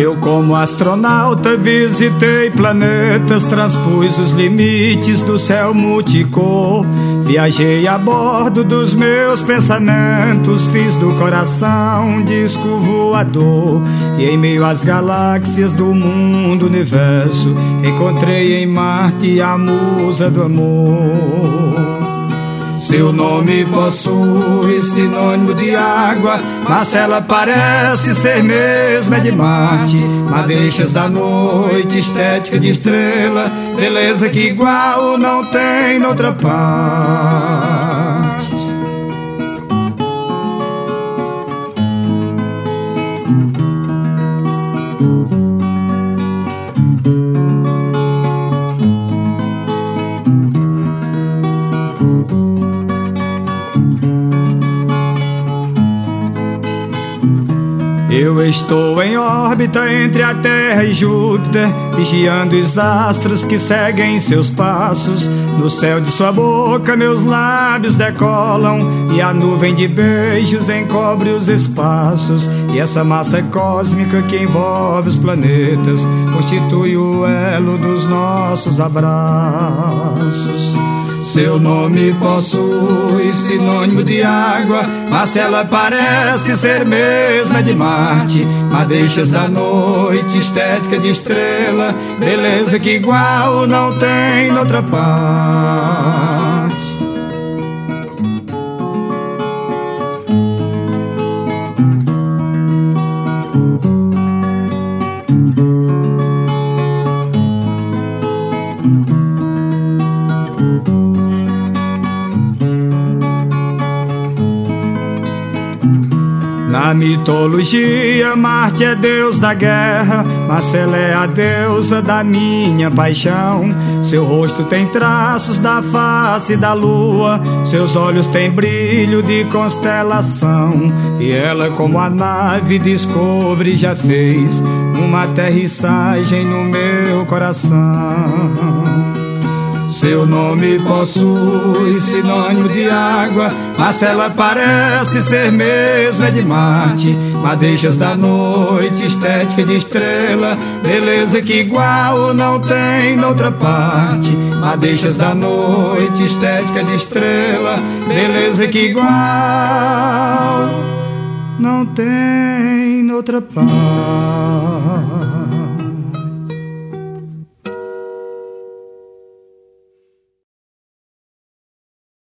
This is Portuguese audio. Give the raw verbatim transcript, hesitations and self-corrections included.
Eu, como astronauta, visitei planetas, transpus os limites do céu multicor. Viajei a bordo dos meus pensamentos, fiz do coração um disco voador. E em meio às galáxias do mundo universo, encontrei em Marte a musa do amor. Seu nome possui sinônimo de água, mas ela parece ser mesmo é de Marte. Madeixas da noite, estética de estrela, beleza que igual não tem noutra parte. Eu estou em órbita entre a Terra e Júpiter, vigiando os astros que seguem seus passos. No céu de sua boca meus lábios decolam, e a nuvem de beijos encobre os espaços. E essa massa cósmica que envolve os planetas constitui o elo dos nossos abraços. Seu nome possui sinônimo de água, mas ela parece ser mesma de Marte. Madeixas da noite, estética de estrela, beleza que igual não tem noutra parte. Na mitologia, Marte é deus da guerra, mas ela é a deusa da minha paixão. Seu rosto tem traços da face da lua, seus olhos têm brilho de constelação. E ela, como a nave Discovery, já fez uma aterrissagem no meu coração. Seu nome possui sinônimo de água, mas ela parece ser mesmo é de Marte. Madeixas da noite, estética de estrela, beleza que igual não tem noutra parte. Madeixas da noite, estética de estrela, beleza que igual não tem noutra parte.